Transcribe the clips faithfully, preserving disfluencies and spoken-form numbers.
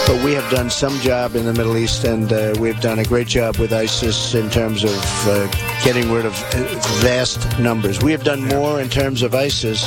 but we have done some job in the Middle East, and uh, we've done a great job with ISIS in terms of uh, getting rid of vast numbers. We have done more in terms of ISIS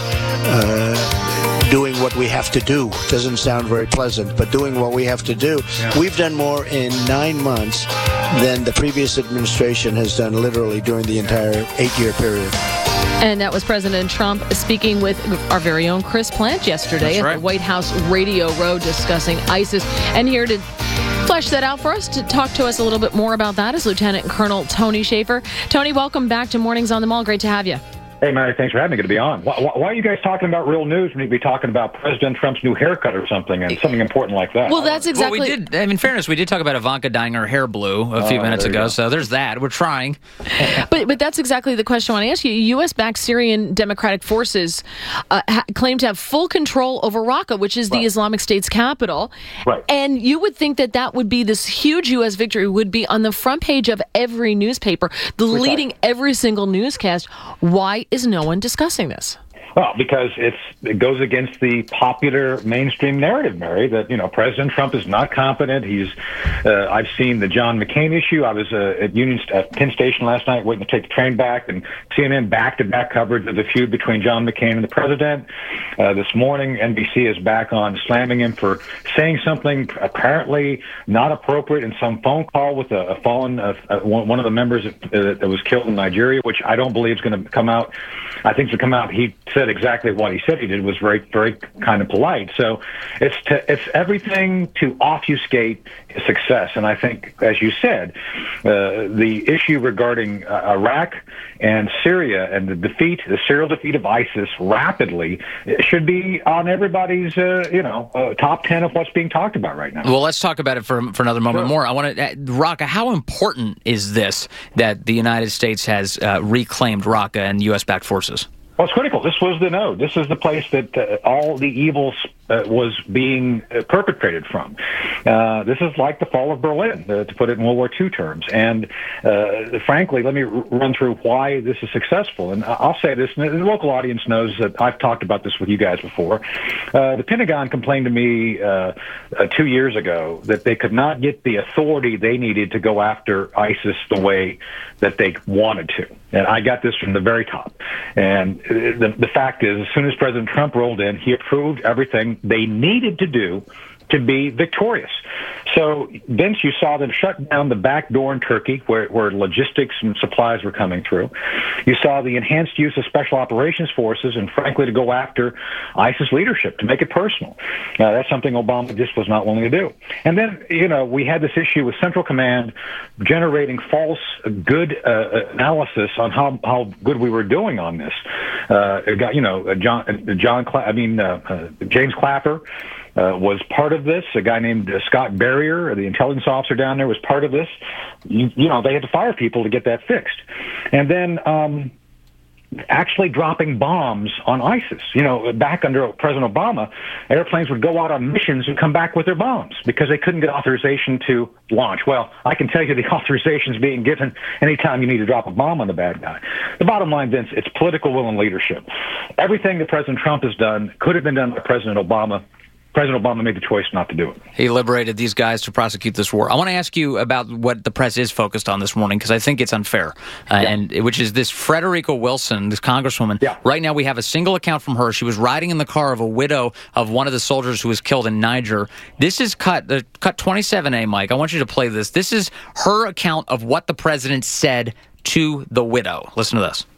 uh, doing what we have to do. Doesn't sound very pleasant, but doing what we have to do. Yeah. We've done more in nine months than the previous administration has done literally during the entire eight-year period. And that was President Trump speaking with our very own Chris Plante yesterday at right. the White House Radio Row discussing ISIS. And here to flesh that out for us, to talk to us a little bit more about that, is Lieutenant Colonel Tony Shaffer. Tony, welcome back to Mornings on the Mall. Great to have you. Hey, Mary, thanks for having me. Good to be on. Why, why are you guys talking about real news when you'd be talking about President Trump's new haircut or something, and something important like that? Well, that's exactly... Well, we did, in fairness, we did talk about Ivanka dyeing her hair blue a few oh, minutes ago, so there's that. We're trying. but but that's exactly the question I want to ask you. U S-backed Syrian Democratic Forces uh, ha- claim to have full control over Raqqa, which is the right. Islamic State's capital. Right. And you would think that that would be this huge U S victory, would be on the front page of every newspaper, the Precisely. leading every single newscast. Why is no one discussing this? Well, because it's it goes against the popular mainstream narrative, Mary, that, you know, President Trump is not competent. He's, uh, I've seen the John McCain issue. I was uh, at Union at Penn Station last night waiting to take the train back, and C N N back-to-back coverage of the feud between John McCain and the president. Uh, this morning, N B C is back on slamming him for saying something apparently not appropriate in some phone call with a, a fallen, uh, one, one of the members that, that was killed in Nigeria, which I don't believe is going to come out. I think to come out, he said exactly what he said he did was very, very kind of polite. So it's to, it's everything to obfuscate his success. And I think, as you said, uh, the issue regarding uh, Iraq and Syria and the defeat, the serial defeat of ISIS rapidly, should be on everybody's, uh, you know, uh, top ten of what's being talked about right now. Well, let's talk about it for for another moment sure. more. I want to, uh, Raqqa. How important is this that the United States has uh, reclaimed Raqqa and U S-backed forces? Well, it's critical. This was the node. This is the place that uh, all the evil uh, was being uh, perpetrated from. Uh, this is like the fall of Berlin, uh, to put it in World War Two terms. And uh, frankly, let me r- run through why this is successful. And I'll say this, and the local audience knows that I've talked about this with you guys before. Uh, the Pentagon complained to me uh, uh, two years ago that they could not get the authority they needed to go after ISIS the way that they wanted to. And I got this from the very top. And the, the fact is, as soon as President Trump rolled in, he approved everything they needed to do to be victorious. So, Vince, you saw them shut down the back door in Turkey, where, where logistics and supplies were coming through. You saw the enhanced use of special operations forces, and frankly, to go after ISIS leadership, to make it personal. Uh, that's something Obama just was not willing to do. And then, you know, we had this issue with Central Command generating false good uh, analysis on how, how good we were doing on this. Uh, you know, John, John, Cla- I mean, uh, uh, James Clapper, Uh, was part of this. A guy named uh, Scott Barrier, the intelligence officer down there, was part of this. You, you know, they had to fire people to get that fixed. And then um, actually dropping bombs on ISIS. You know, back under President Obama, airplanes would go out on missions and come back with their bombs because they couldn't get authorization to launch. Well, I can tell you the authorization is being given anytime you need to drop a bomb on the bad guy. The bottom line, Vince, it's political will and leadership. Everything that President Trump has done could have been done by President Obama. President Obama made the choice not to do it. He liberated these guys to prosecute this war. I want to ask you about what the press is focused on this morning, because I think it's unfair, uh, yeah. and which is this Frederica Wilson, this congresswoman. Yeah. Right now we have a single account from her. She was riding in the car of a widow of one of the soldiers who was killed in Niger. This is cut, uh, cut twenty-seven A, Mike. I want you to play this. This is her account of what the president said to the widow. Listen to this.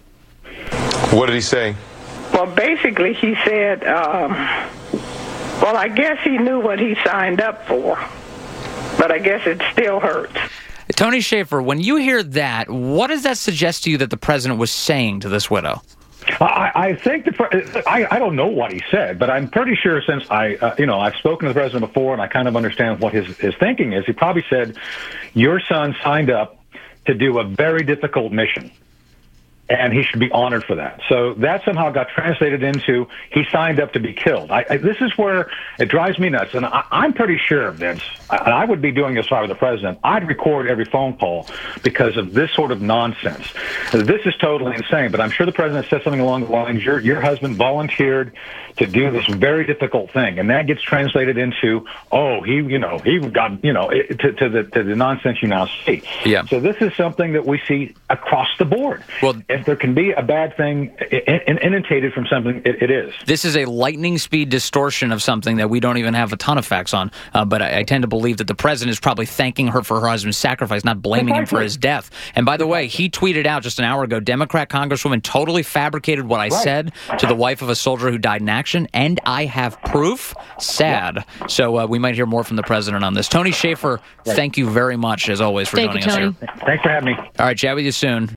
What did he say? Well, basically, he said... Um, Well, I guess he knew what he signed up for, but I guess it still hurts. Tony Shaffer, when you hear that, what does that suggest to you that the president was saying to this widow? I, I think the I, I don't know what he said, but I'm pretty sure since I uh, you know I've spoken to the president before and I kind of understand what his his thinking is. He probably said, "Your son signed up to do a very difficult mission, and he should be honored for that. So that somehow got translated into he signed up to be killed. I, I, this is where it drives me nuts, and I, I'm pretty sure, Vince, I, I would be doing this if I were the president. I'd record every phone call because of this sort of nonsense. This is totally insane, but I'm sure the president said something along the lines, your, your husband volunteered to do this very difficult thing, and that gets translated into, oh, he, you know, he got, you know, to, to the to the nonsense you now see. Yeah. So this is something that we see across the board. Well, if there can be a bad thing inundated from something, it, it is. This is a lightning speed distortion of something that we don't even have a ton of facts on. Uh, but I, I tend to believe that the president is probably thanking her for her husband's sacrifice, not blaming him for his death. And by the way, he tweeted out just an hour ago, Democrat Congresswoman totally fabricated what I right. said to the wife of a soldier who died in action, and I have proof. Sad. Yep. So uh, we might hear more from the president on this. Tony Schaefer, right. thank you very much, as always, for thank joining you, us Tony. here. Thanks for having me. All right, chat with you soon.